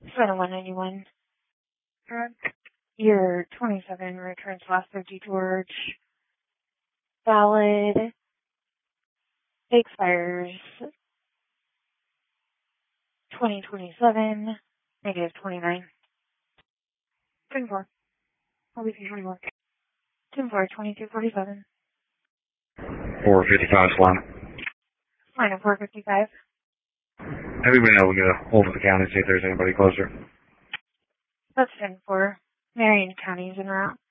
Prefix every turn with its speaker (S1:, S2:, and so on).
S1: Final 191. Year 27 returns last 50 George. Valid. Expires 2027. Negative 29. 24. I'll be 24. 24, 2247.
S2: 455 Solana.
S1: Line of 455.
S2: Have you been able to get a hold of the county and see if there's anybody closer?
S1: That's 10-4. Marion County's en route.